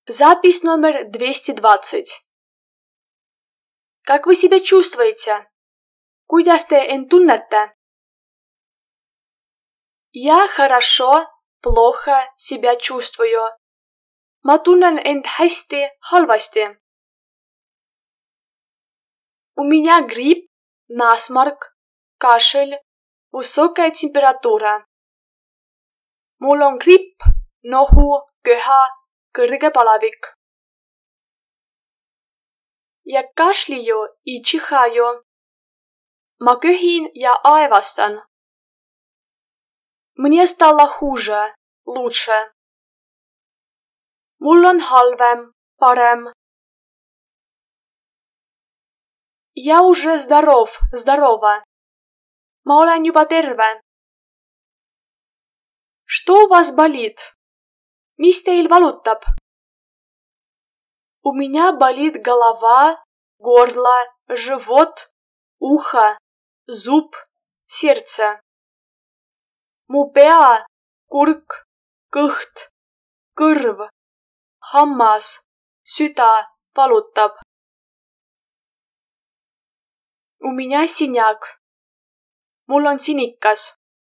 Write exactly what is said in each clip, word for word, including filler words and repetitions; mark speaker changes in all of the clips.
Speaker 1: Запись номер двести двадцать. Как вы себя чувствуете? Kuidas te end tunnete? Я хорошо, плохо себя чувствую. Ma tunnen end hästi, halvasti. У меня грипп, насморк, кашель, высокая температура. Mul on gripp, nohu, köha, kõrge palavik. Я кашляю и чихаю. Ma köhin ja aevastan. Мне стало хуже, лучше. Mul on halvem, parem. Я уже здоров, здорова. Ma olen juba terve. Что у вас болит? Mis teil valutab? У меня болит голова, горло, живот, ухо, зуб, сердце. Mu pea, kurk, kõht, kõrv, hammas, süda valutab. У меня синяк. Mul on sinikas.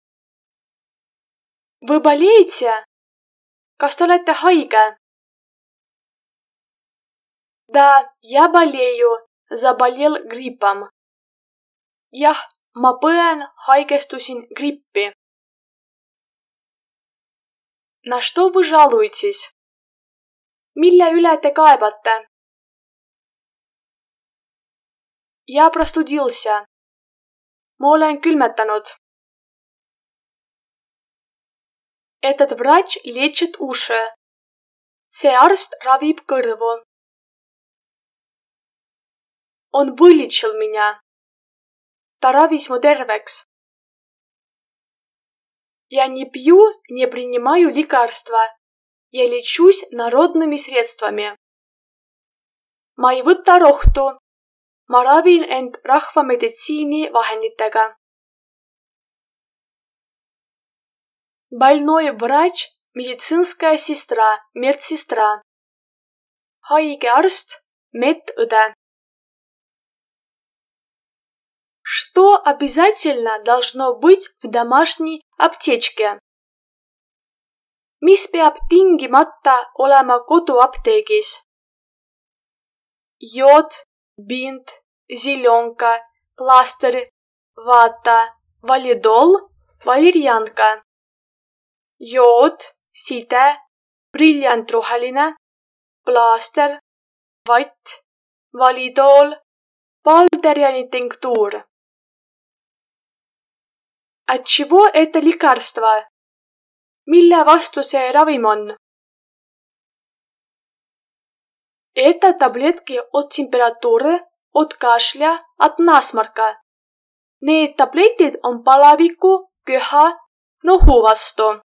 Speaker 1: Вы болеете? Kas te olete haige? Да, я болею, заболел гриппом. Jah, ma põen, haigestusin grippi. На что вы жалуетесь? Mille üle te kaebate? Я простудился. Ma olen külmetanud. Этот врач лечит уши. See arst ravib kõrvu. Он вылечил меня. Ta ravis mu terveks. Я не пью, не принимаю лекарства. Я лечусь народными средствами. Ma ei võta rohtu. Ma ravin end rahvameditsiini vahenditega. Больной врач, медицинская сестра, медсестра. Haige arst, medõde. Что обязательно должно быть в домашней аптечке? Mis peab tingimata olema koduapteegis? Jood, bind, ziljonka, plaaster, vaata, validol, valirjanka. Jood, side, briljantroheline, plaaster, vatt, validool, valderjani tinktuur. От чего это лекарство? Mille vastu see ravim on? Это таблетки от температуры, от кашля, от насморка. Need tabletid on palaviku, köha, nohu vastu.